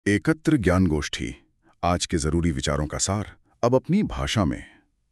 एकत्र ज्ञान गोष्ठी, आज के जरूरी विचारों का सार, अब अपनी भाषा में।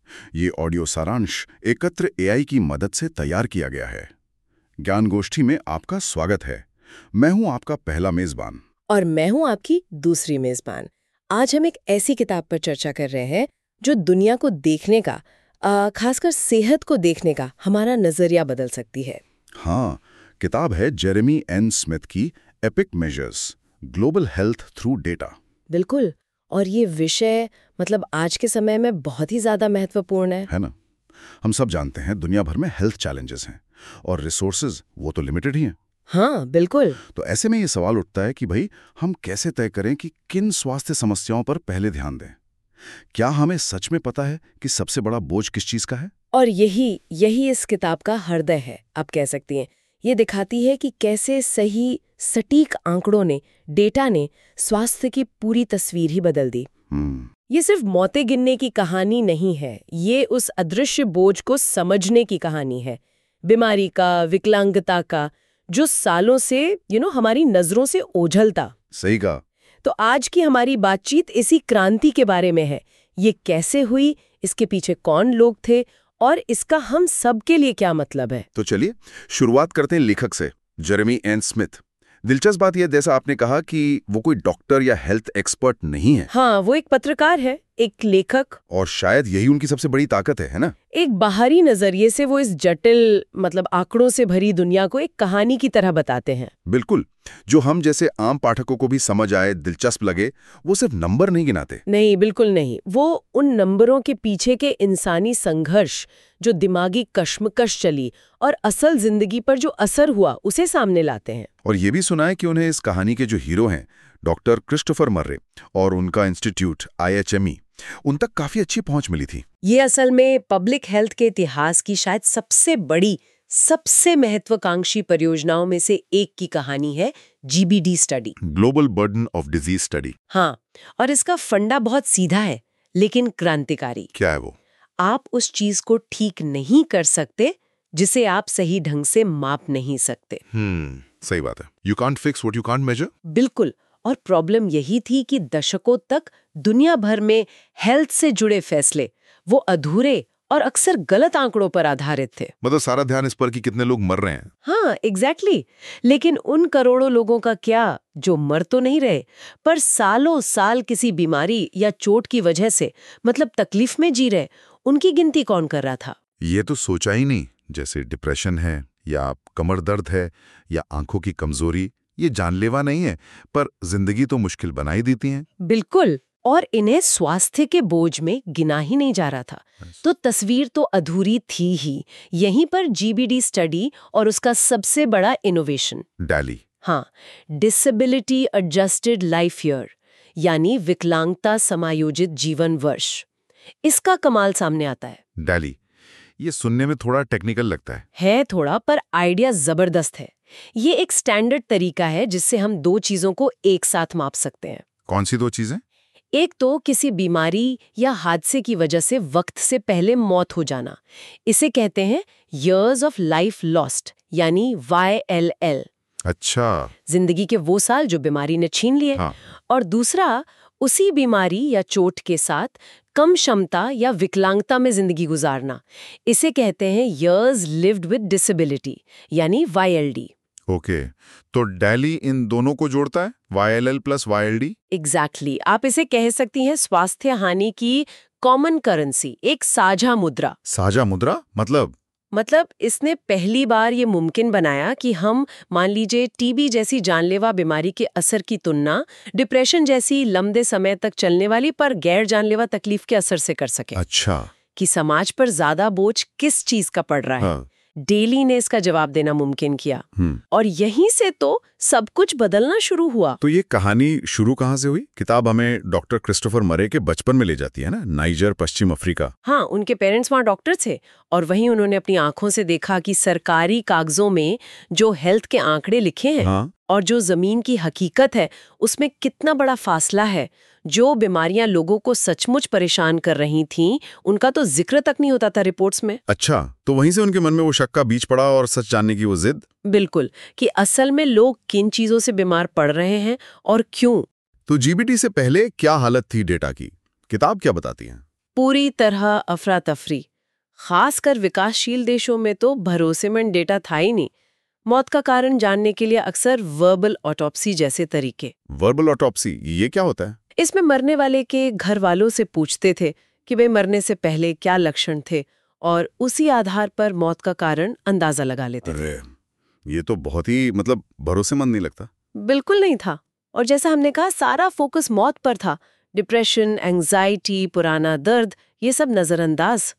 ये ऑडियो सारांश एकत्र एआई की मदद से तैयार किया गया है। ज्ञान गोष्ठी में आपका स्वागत है। मैं हूं आपका पहला मेजबान। और मैं हूं आपकी दूसरी मेजबान। आज हम एक ऐसी किताब पर चर्चा कर रहे हैं जो दुनिया को देखने का, खासकर सेहत को देखने का हमारा नजरिया बदल सकती है। हाँ, किताब है जेरेमी एन स्मिथ की epic measures, global health through data. बिल्कुल। और ये विषय आज के समय में बहुत ही ज्यादा महत्वपूर्ण है ना? हम सब जानते हैं दुनिया भर में हेल्थ चैलेंजेस हैं और रिसोर्सेज वो तो लिमिटेड ही हैं। हाँ, बिल्कुल। तो ऐसे में ये सवाल उठता है कि भाई हम कैसे तय करें कि किन स्वास्थ्य समस्याओं पर पहले ध्यान दें। क्या हमें सच में पता है कि सबसे बड़ा बोझ किस चीज का है? और यही इस किताब का हृदय है, आप कह सकती हैं। ये दिखाती है कि कैसे सही सटीक आंकड़ों ने, डेटा ने स्वास्थ्य की पूरी तस्वीर ही बदल दी। ये सिर्फ मौतें गिनने की कहानी नहीं है, ये उस अदृश्य बोझ को समझने की कहानी है। बीमारी का, विकलांगता का, जो सालों से हमारी नजरों से ओझलता। सही कहा। तो आज की हमारी बातचीत इसी क्रांति के बारे में है। ये कैसे हुई, इसके पीछे कौन लोग थे और इसका हम सब के लिए क्या मतलब है। तो चलिए शुरुआत करते हैं लेखक से, जेरेमी एन स्मिथ। दिलचस्प बात यह, जैसा आपने कहा कि वो कोई डॉक्टर या हेल्थ एक्सपर्ट नहीं है। हाँ, वो एक पत्रकार है, एक लेखक। और शायद यही उनकी सबसे बड़ी ताकत है ना? एक बाहरी नजरिए से वो इस जटिल आंकड़ों से भरी दुनिया को एक कहानी की तरह बताते हैं। बिल्कुल, जो हम जैसे आम पाठकों को भी समझ आए, दिलचस्प लगे। वो सिर्फ नंबर नहीं गिनाते। नहीं, बिल्कुल नहीं। वो उन नंबरों के पीछे के इंसानी संघर्ष, जो दिमागी कश्मकश चली और असल जिंदगी पर जो असर हुआ, उसे सामने लाते हैं। और ये भी सुना है कि उन्हें इस कहानी के जो हीरो हैं, डॉक्टर क्रिस्टोफर मर्रे और उनका इंस्टीट्यूट IHME, उन तक काफी अच्छी पहुंच मिली थी। ये असल में पब्लिक हेल्थ के इतिहास की शायद सबसे बड़ी, सबसे महत्वाकांक्षी परियोजनाओं में से एक की कहानी है, GBD study, global burden of disease study. हाँ, और इसका फंडा बहुत सीधा है लेकिन क्रांतिकारी। क्या है वो? आप उस चीज को ठीक नहीं कर सकते जिसे आप सही ढंग से माप नहीं सकते। सही बात है। You can't fix what you can't measure. बिल्कुल। और प्रॉब्लम यही थी कि दशकों तक दुनिया भर में हेल्थ से जुड़े फैसले वो अधूरे और अक्सर गलत आंकड़ों पर आधारित थे। मतलब सारा ध्यान इस पर कि कितने लोग मर रहे हैं। हाँ, एग्जैक्टली। लेकिन उन करोड़ों लोगों का क्या, जो मर तो नहीं रहे पर सालों साल किसी बीमारी या चोट की वजह से तकलीफ में जी रहे, उनकी गिनती कौन कर रहा था? ये तो सोचा ही नहीं। जैसे डिप्रेशन है या कमर दर्द है या आंखों की कमजोरी, ये जानलेवा नहीं है पर जिंदगी तो मुश्किल बना ही देती हैं। बिल्कुल। और इन्हें स्वास्थ्य के बोझ में गिना ही नहीं जा रहा था। तो तस्वीर तो अधूरी थी ही। यहीं पर GBD स्टडी और उसका सबसे बड़ा इनोवेशन, डैली। हाँ, डिसेबिलिटी एडजस्टेड लाइफ ईयर, यानी विकलांगता समायोजित जीवन वर्ष, इसका कमाल सामने आता है। डैली, ये सुनने में थोड़ा टेक्निकल लगता है थोड़ा, पर आइडिया जबरदस्त है। ये एक स्टैंडर्ड तरीका है जिससे हम दो चीजों को एक साथ माप सकते हैं। कौन सी दो चीजें? एक तो किसी बीमारी या हादसे की वजह से वक्त से पहले मौत हो जाना, इसे कहते हैं years of life lost, यानी YLL। अच्छा। जिंदगी के वो साल जो बीमारी ने छीन लिए। हाँ। और दूसरा, उसी बीमारी या चोट के साथ कम क्षमता या विकलांगता में जिंदगी गुजारना, इसे कहते हैं years lived with disability, यानी YLD। ओके, तो डैली इन दोनों को जोड़ता है, YLL प्लस YLD। एग्जैक्टली। आप इसे कह सकती हैं स्वास्थ्य हानि की कॉमन करेंसी, एक साझा मुद्रा। साझा मुद्रा मतलब इसने पहली बार ये मुमकिन बनाया कि हम, मान लीजिए, TB जैसी जानलेवा बीमारी के असर की तुलना डिप्रेशन जैसी लंबे समय तक चलने वाली पर गैर जानलेवा तकलीफ के असर से कर सके। अच्छा। कि समाज पर ज्यादा बोझ किस चीज का पड़ रहा है। हाँ। डेली ने इसका जवाब देना मुमकिन किया। और यहीं से तो सब कुछ बदलना शुरू हुआ। तो ये कहानी शुरू कहाँ से हुई? किताब हमें डॉक्टर क्रिस्टोफर मरे के बचपन में ले जाती है ना, नाइजर, पश्चिम अफ्रीका। हाँ, उनके पेरेंट्स वहाँ डॉक्टर थे और वहीं उन्होंने अपनी आंखों से देखा कि सरकारी कागजों में जो हेल्थ के आंकड़े लिखे हैं, हाँ। और जो जमीन की हकीकत है, उसमें कितना बड़ा फासला है। जो बीमारियां लोगों को सचमुच परेशान कर रही थीं, उनका तो जिक्र तक नहीं होता था रिपोर्ट्स में। अच्छा, तो वहीं से उनके मन में वो शक का बीज पड़ा और सच जानने की वो जिद। बिल्कुल, कि असल में लोग किन चीजों से बीमार पड़ रहे हैं और क्यों। तो जीबीटी से पहले क्या हालत थी डेटा की? किताब क्या बताती है? पूरी तरह अफरा तफरी। खासकर विकासशील देशों में तो भरोसेमंद डेटा था ही नहीं। मौत का कारण जानने के लिए अक्सर वर्बल ऑटोप्सी जैसे तरीके। वर्बल ऑटोप्सी, ये क्या होता है? इसमें मरने वाले के घर वालों से पूछते थे कि वे मरने से पहले क्या लक्षण थे और उसी आधार पर मौत का कारण अंदाजा लगा लेते थे। अरे, ये तो बहुत ही भरोसेमंद नहीं लगता। बिल्कुल नहीं था। और जैसा हमने कहा, सारा फोकस मौत पर था। डिप्रेशन, एंजाइटी, पुराना दर्द, ये सब नजरअंदाज।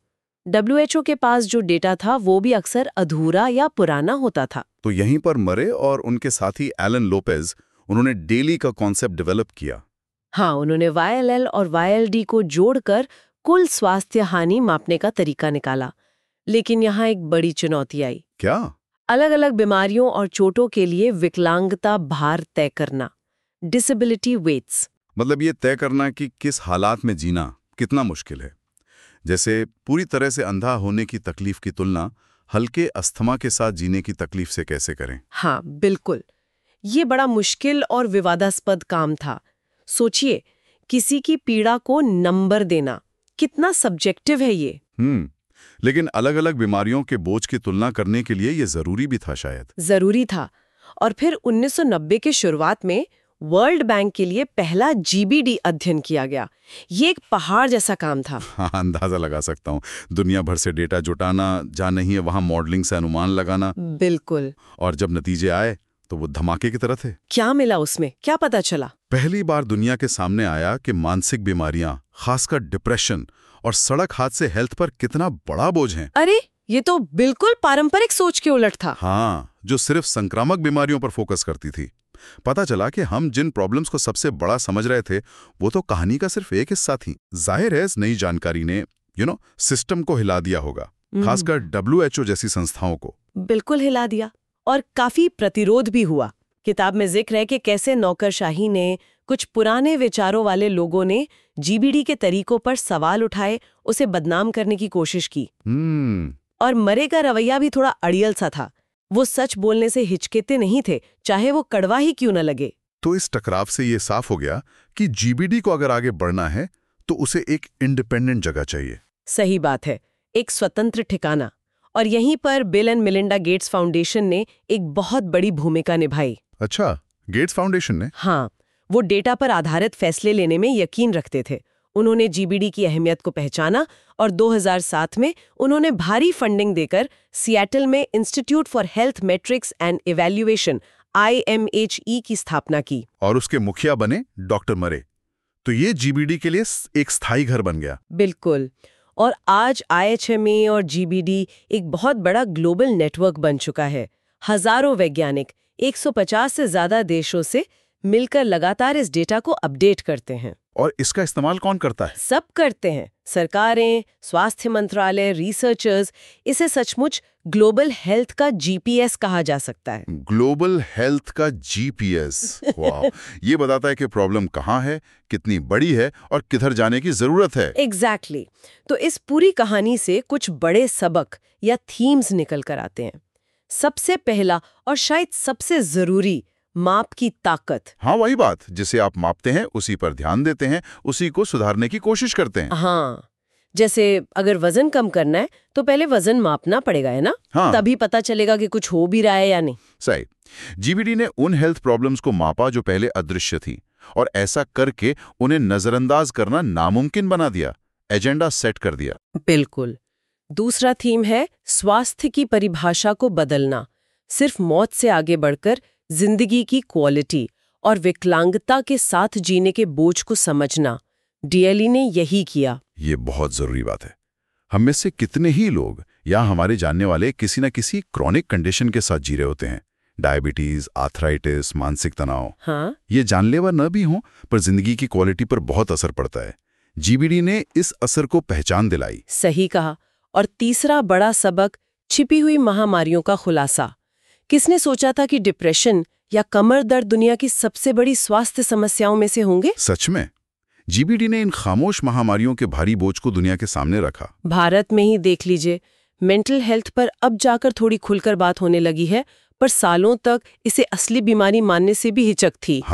WHO के पास जो डेटा था वो भी अक्सर अधूरा या पुराना होता था। तो यहीं पर मरे और उनके साथी एलन लोपेज, उन्होंने डेली का कॉन्सेप्ट डेवलप किया। हाँ, उन्होंने YLL और YLD को जोड़कर कुल स्वास्थ्य हानि मापने का तरीका निकाला। लेकिन यहाँ एक बड़ी चुनौती आई। क्या? अलग अलग बीमारियों और चोटों के लिए विकलांगता भार तय करना, डिसेबिलिटी वेट्स। मतलब ये तय करना कि किस हालात में जीना कितना मुश्किल है। जैसे पूरी तरह से अंधा होने की तकलीफ की तुलना हल्के अस्थमा के साथ जीने की तकलीफ से कैसे करें? हाँ, बिल्कुल। ये बड़ा मुश्किल और विवादास्पद काम था। सोचिए, किसी की पीड़ा को नंबर देना कितना सब्जेक्टिव है ये। लेकिन अलग-अलग बीमारियों के बोझ की तुलना करने के लिए ये जरूरी भी था शायद। जरूरी था। और फिर 1990 के शुरुआत में वर्ल्ड बैंक के लिए पहला GBD अध्ययन किया गया। ये एक पहाड़ जैसा काम था। हाँ, अंदाजा लगा सकता हूँ। दुनिया भर से डेटा जुटाना, जहाँ नहीं है वहाँ मॉडलिंग से अनुमान लगाना। बिल्कुल। और जब नतीजे आए तो वो धमाके की तरह थे। क्या मिला उसमें? क्या पता चला? पहली बार दुनिया के सामने आया कि मानसिक बीमारियां, खासकर डिप्रेशन और सड़क हादसे हेल्थ पर कितना बड़ा बोझ हैं। अरे, ये तो बिल्कुल पारंपरिक सोच के उलट था। हाँ, जो सिर्फ संक्रामक बीमारियों पर फोकस करती थी। पता चला कि हम जिन प्रॉब्लम्स को सबसे बड़ा समझ रहे थे वो तो कहानी का सिर्फ एक हिस्सा थी। जाहिर है इस नई जानकारी ने सिस्टम को हिला दिया होगा, खासकर WHO जैसी संस्थाओं को। बिल्कुल हिला दिया। और काफी प्रतिरोध भी हुआ। किताब में जिक्र है कि कैसे नौकरशाही ने, कुछ पुराने विचारों वाले लोगों ने GBD के तरीकों पर सवाल उठाए, उसे बदनाम करने की कोशिश की। और मरे का रवैया भी थोड़ा अड़ियल सा था। वो सच बोलने से हिचकिते नहीं थे, चाहे वो कड़वा ही क्यों न लगे। तो इस टकराव से ये साफ हो गया कि GBD को अगर आगे बढ़ना है तो उसे एक इंडिपेंडेंट जगह चाहिए। सही बात है, एक स्वतंत्र ठिकाना। और यहीं पर Bill and Melinda Gates foundation ने एक बहुत बड़ी भूमिका निभाई। अच्छा, गेट्स फाउंडेशन ने? हाँ, वो डेटा पर आधारित फैसले लेने में यकीन रखते थे। उन्होंने GBD की अहमियत को पहचाना और 2007 में उन्होंने भारी फंडिंग देकर सिएटल में institute for health metrics and evaluation IMHE की स्थापना की। और उसके मुखिया बने डॉक्टर मरे। तो ये GBD के लिए एक स्थायी घर बन गया। बिल्कुल। और आज IHME और GBD एक बहुत बड़ा ग्लोबल नेटवर्क बन चुका है। हजारों वैज्ञानिक 150 से ज्यादा देशों से मिलकर लगातार इस डेटा को अपडेट करते हैं। और इसका इस्तेमाल कौन करता है? सब करते हैं, सरकारें, स्वास्थ्य मंत्रालय, रिसर्चर्स। इसे सचमुच ग्लोबल हेल्थ का GPS कहा जा सकता है। ग्लोबल हेल्थ का GPS। वाह, ये बताता है कि प्रॉब्लम कहाँ है, कितनी बड़ी है और किधर जाने की जरूरत है। एग्जैक्टली। तो इस पूरी कहानी से कुछ बड़े सबक या थीम्स निकल कर आते हैं। सबसे पहला और शायद सबसे जरूरी, माप की ताकत। हाँ, वही बात, जिसे आप मापते हैं उसी पर ध्यान देते हैं, उसी को सुधारने की कोशिश करते हैं। हाँ, जैसे अगर वजन कम करना है तो पहले वजन मापना पड़ेगा, है ना? हाँ। तभी पता चलेगा कि कुछ हो भी रहा है या नहीं। सही। GBD ने उन हेल्थ प्रॉब्लम्स को मापा जो पहले अदृश्य थी, और ऐसा करके उन्हें नजरअंदाज करना नामुमकिन बना दिया, एजेंडा सेट कर दिया। बिल्कुल। दूसरा थीम है स्वास्थ्य की परिभाषा को बदलना। सिर्फ मौत से आगे बढ़कर जिंदगी की क्वालिटी और विकलांगता के साथ जीने के बोझ को समझना। DLE ने यही किया। ये बहुत जरूरी बात है। हम में से कितने ही लोग या हमारे जानने वाले किसी न किसी क्रॉनिक कंडीशन के साथ जी रहे होते हैं। डायबिटीज, आर्थराइटिस, मानसिक तनाव। हाँ, ये जानलेवा न भी हों, पर जिंदगी की क्वालिटी पर बहुत असर पड़ता है। GBD ने इस असर को पहचान दिलाई। सही कहा। और तीसरा बड़ा सबक, छिपी हुई महामारियों का खुलासा। किसने सोचा था कि डिप्रेशन या कमर दर्द दुनिया की सबसे बड़ी स्वास्थ्य समस्याओं में से होंगे? सच में GBD ने इन खामोश महामारियों के भारी बोझ को दुनिया के सामने रखा। भारत में ही देख लीजिए, मेंटल हेल्थ पर अब जाकर थोड़ी खुलकर बात होने लगी है, पर सालों तक इसे असली बीमारी मानने से भी हिचक थी। हाँ,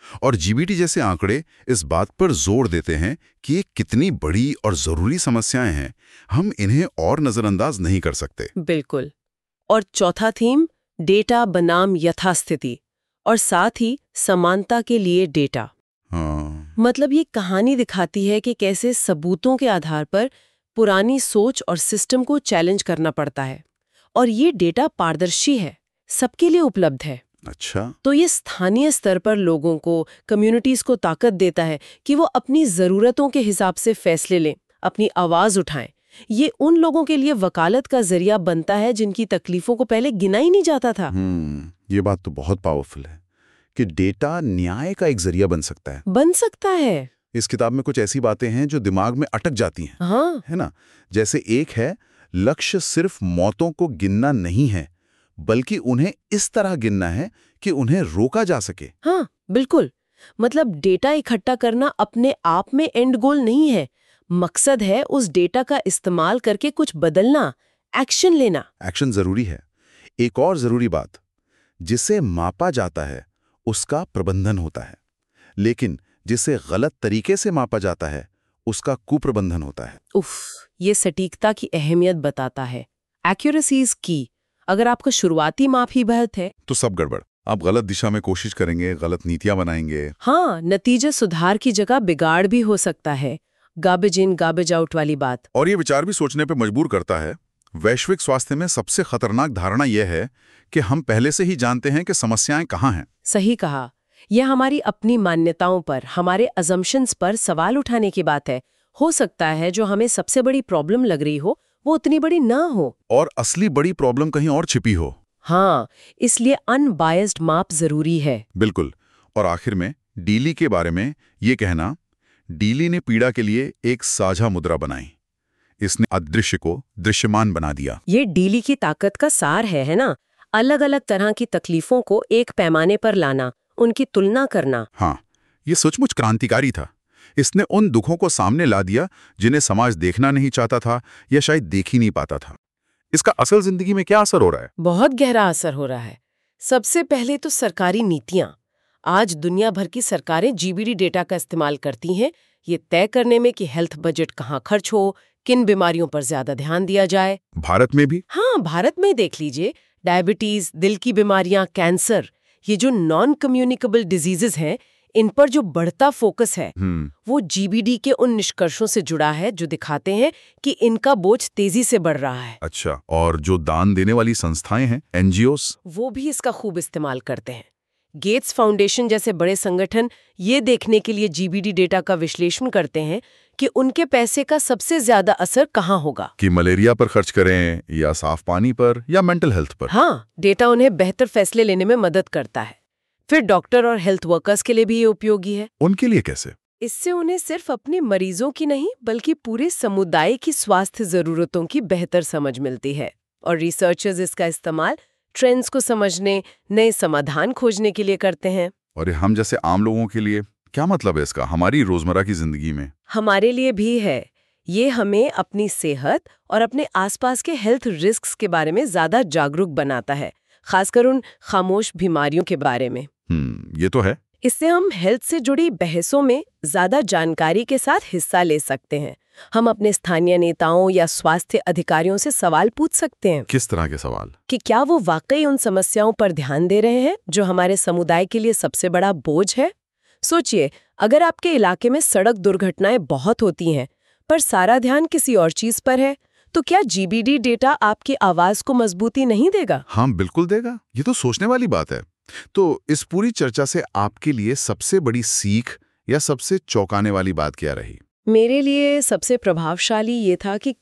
और जीबीटी जैसे आंकड़े इस बात पर जोर देते हैं कि ये कितनी बड़ी और जरूरी समस्याएं हैं, हम इन्हें और नजरअंदाज नहीं कर सकते। बिल्कुल। और चौथा थीम, डेटा बनाम यथास्थिति, और साथ ही समानता के लिए डेटा। हाँ। मतलब ये कहानी दिखाती है कि कैसे सबूतों के आधार पर पुरानी सोच और सिस्टम को चैलेंज करना पड़ता है, और ये डेटा पारदर्शी है, सबके लिए उपलब्ध है। अच्छा। तो ये स्थानीय स्तर पर लोगों को, कम्युनिटीज को ताकत देता है कि वो अपनी जरूरतों के हिसाब से फैसले लें, अपनी आवाज उठाएं। ये उन लोगों के लिए वकालत का जरिया बनता है जिनकी तकलीफों को पहले गिना ही नहीं जाता था। ये बात तो बहुत पावरफुल है कि डेटा न्याय का एक जरिया बन सकता है। बन सकता है। इस किताब में कुछ ऐसी बातें हैं जो दिमाग में अटक जाती हैं। हाँ। है ना? जैसे एक है, लक्ष्य सिर्फ मौतों को गिनना नहीं है, बल्कि उन्हें इस तरह गिनना है कि उन्हें रोका जा सके। हाँ, बिल्कुल। मतलब डेटा इकट्ठा करना अपने आप में एंड गोल नहीं है, मकसद है उस डेटा का इस्तेमाल करके कुछ बदलना, एक्शन लेना। एक्शन जरूरी है। एक और जरूरी बात, जिसे मापा जाता है उसका प्रबंधन होता है, लेकिन जिसे गलत तरीके से मापा जाता है उसका कुप्रबंधन होता है। उफ, ये सटीकता की अहमियत बताता है। एक्यूरेसी इज की। अगर आपका शुरुआती माप ही बेहतर है तो सब गड़बड़। आप गलत दिशा में कोशिश करेंगे, गलत नीतियां बनाएंगे। हाँ, नतीजा सुधार की जगह बिगाड़ भी हो सकता है। गार्बेज इन गार्बेज आउट वाली बात। और ये विचार भी सोचने पे मजबूर करता है। वैश्विक स्वास्थ्य में सबसे खतरनाक धारणा यह है कि हम पहले से ही जानते हैं कि समस्याएं कहाँ हैं। सही कहा। यह हमारी अपनी मान्यताओं पर, हमारे अजम्पशंस पर सवाल उठाने की बात है। हो सकता है जो हमें सबसे बड़ी प्रॉब्लम लग रही हो वो उतनी बड़ी ना हो, और असली बड़ी प्रॉब्लम कहीं और छिपी हो। हाँ, इसलिए अनबायस्ड माप जरूरी है। बिल्कुल। और आखिर में डीली के बारे में ये कहना, डीली ने पीड़ा के लिए एक साझा मुद्रा बनाई। इसने अदृश्य को दृश्यमान बना दिया। ये डीली की ताकत का सार है ना? अलग अलग तरह की तकलीफों को एक पैमाने पर लाना, उनकी तुलना करना। हाँ, ये सचमुच क्रांतिकारी था। इसने उन दुखों को सामने ला दिया जिन्हें समाज देखना नहीं चाहता था या शायद देख ही नहीं पाता था। इसका असल जिंदगी में क्या असर हो रहा है? बहुत गहरा असर हो रहा है। सबसे पहले तो सरकारी नीतियां। आज दुनिया भर की सरकारें जीबीडी डेटा का इस्तेमाल करती हैं, ये तय करने में कि हेल्थ बजट कहाँ खर्च हो, किन बीमारियों पर ज्यादा ध्यान दिया जाए। भारत में भी? हाँ, भारत में देख लीजिए, डायबिटीज, दिल की बीमारियां, कैंसर, ये जो नॉन कम्युनिकेबल डिजीजेस हैं, इन पर जो बढ़ता फोकस है वो जीबीडी के उन निष्कर्षों से जुड़ा है जो दिखाते हैं कि इनका बोझ तेजी से बढ़ रहा है। अच्छा, और जो दान देने वाली संस्थाएं हैं, एनजीओस, वो भी इसका खूब इस्तेमाल करते हैं। गेट्स फाउंडेशन जैसे बड़े संगठन ये देखने के लिए जीबीडी डेटा का विश्लेषण करते हैं कि उनके पैसे का सबसे ज्यादा असर कहाँ होगा, कि मलेरिया पर खर्च करें या साफ पानी पर या मेंटल हेल्थ पर। हाँ, डेटा उन्हें बेहतर फैसले लेने में मदद करता है। फिर डॉक्टर और हेल्थ वर्कर्स के लिए भी ये उपयोगी है। उनके लिए कैसे? इससे उन्हें सिर्फ अपने मरीजों की नहीं बल्कि पूरे समुदाय की स्वास्थ्य जरूरतों की बेहतर समझ मिलती है। और रिसर्चर्स इसका इस्तेमाल ट्रेंड्स को समझने, नए समाधान खोजने के लिए करते हैं। और हम जैसे आम लोगों के लिए क्या मतलब है इसका हमारी रोजमर्रा की जिंदगी में? हमारे लिए भी है। ये हमें अपनी सेहत और अपने आसपास के हेल्थ रिस्क्स के बारे में ज्यादा जागरूक बनाता है, खासकर उन खामोश बीमारियों के बारे में। ये तो है। इससे हम हेल्थ से जुड़ी बहसों में ज्यादा जानकारी के साथ हिस्सा ले सकते हैं। हम अपने स्थानीय नेताओं या स्वास्थ्य अधिकारियों से सवाल पूछ सकते हैं। किस तरह के सवाल? कि क्या वो वाकई उन समस्याओं पर ध्यान दे रहे हैं जो हमारे समुदाय के लिए सबसे बड़ा बोझ है। सोचिए, अगर आपके इलाके में सड़क दुर्घटनाएं बहुत होती हैं पर सारा ध्यान किसी और चीज पर है, तो क्या जीबीडी डेटा आपकी आवाज को मजबूती नहीं देगा? हाँ, बिल्कुल देगा। ये तो सोचने वाली बात है। तो इस पूरी चर्चा से आपके लिए सबसे बड़ी सीख या सबसे चौंकाने वाली बात क्या रही? मेरे लिए सबसे प्रभावशाली ये था कि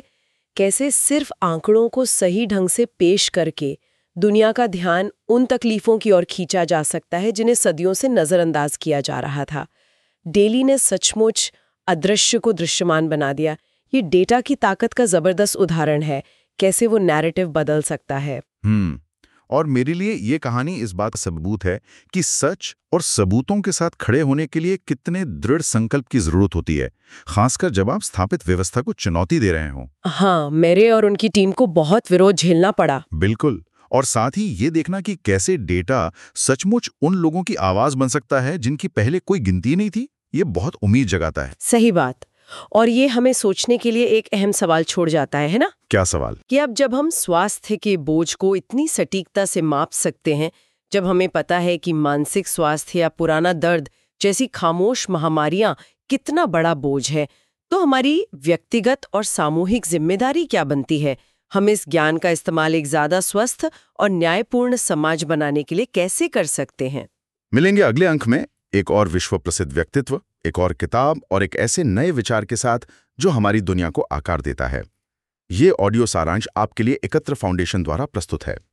कैसे सिर्फ आंकड़ों को सही ढंग से पेश करके दुनिया का ध्यान उन तकलीफों की ओर खींचा जा सकता है जिन्हें सदियों से नजरअंदाज किया जा रहा था। डेली ने सचमुच अदृश्य को दृश्यमान बना दिया। ये डेटा की ताकत का जबरदस्त उदाहरण है, कैसे वो नैरेटिव बदल सकता है। और मेरे लिए ये कहानी इस बात का सबूत है कि सच और सबूतों के साथ खड़े होने के लिए कितने दृढ़ संकल्प की जरूरत होती है, खासकर जब आप स्थापित व्यवस्था को चुनौती दे रहे हों। हाँ, मेरे और उनकी टीम को बहुत विरोध झेलना पड़ा। बिल्कुल। और साथ ही ये देखना कि कैसे डेटा सचमुच उन लोगों की आवाज बन सकता है जिनकी पहले कोई गिनती नहीं थी, ये बहुत उम्मीद जगाता है। सही बात। और ये हमें सोचने के लिए एक अहम सवाल छोड़ जाता है ना? क्या सवाल? कि अब जब हम स्वास्थ्य के बोझ को इतनी सटीकता से माप सकते हैं, जब हमें पता है कि मानसिक स्वास्थ्य या पुराना दर्द जैसी खामोश महामारियां कितना बड़ा बोझ है, तो हमारी व्यक्तिगत और सामूहिक जिम्मेदारी क्या बनती है? हम इस ज्ञान का इस्तेमाल एक ज्यादा स्वस्थ और न्यायपूर्ण समाज बनाने के लिए कैसे कर सकते हैं? मिलेंगे अगले अंक में एक और विश्व प्रसिद्ध व्यक्तित्व, एक और किताब और एक ऐसे नए विचार के साथ जो हमारी दुनिया को आकार देता है। ये ऑडियो सारांश आपके लिए एकत्र फाउंडेशन द्वारा प्रस्तुत है।